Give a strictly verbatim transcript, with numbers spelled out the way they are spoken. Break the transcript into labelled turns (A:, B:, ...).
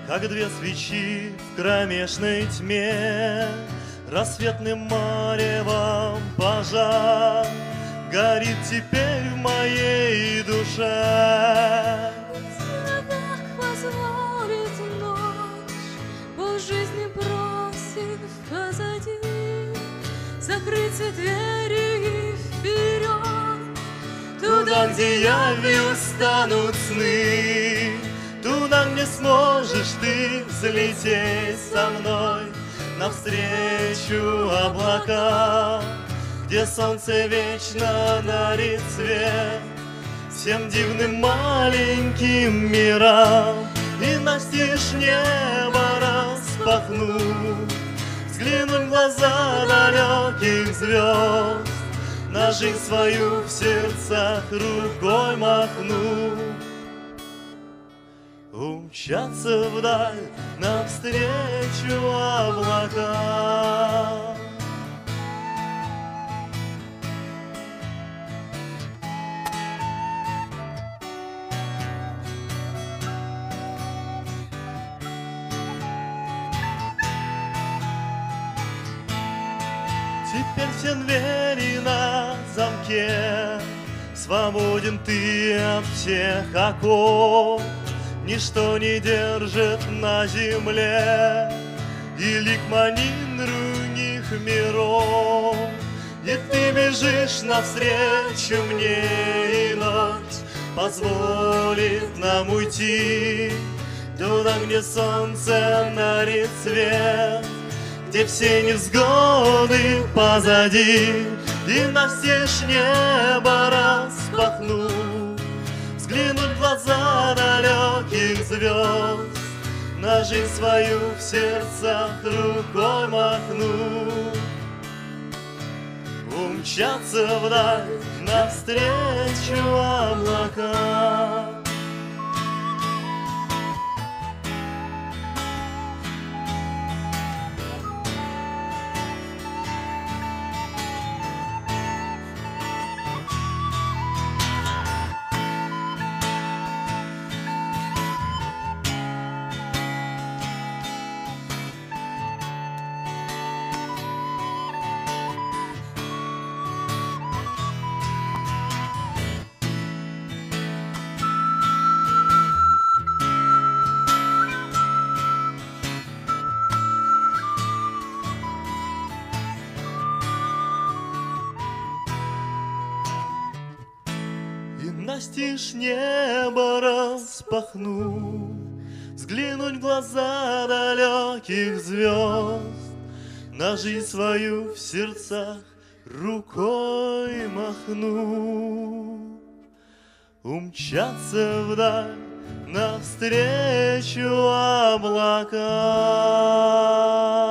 A: как две свечи в кромешной тьме, рассветным маревом пожар горит теперь в моей душе.
B: Как позволит ночь, полжизни бросив позади, закрыть двери и вперед,
A: Туда, где явью станут сны, туда, где сможешь ты взлететь со мной навстречу облакам, где солнце вечно дарит свет всем дивным маленьким мирам. И настежь небо распахнуть, взглянуть в глаза далеких звезд, на жизнь свою в сердцах рукой махнуть, умчаться вдаль навстречу облакам. Теперь все двери на замке, свободен ты от всех оков, ничто не держит на земле, и лик манит других миров. И ты бежишь навстречу мне, и ночь позволит нам уйти туда, где солнце дарит свет, где все невзгоды позади. И настежь небо распахнуть, взглянуть в глаза далеких звезд, на жизнь свою в сердцах рукой махнуть, умчаться вдаль навстречу облакам. Настежь небо распахнуть, взглянуть в глаза далеких звезд, на жизнь свою в сердцах рукой махнуть, умчаться вдаль навстречу облакам.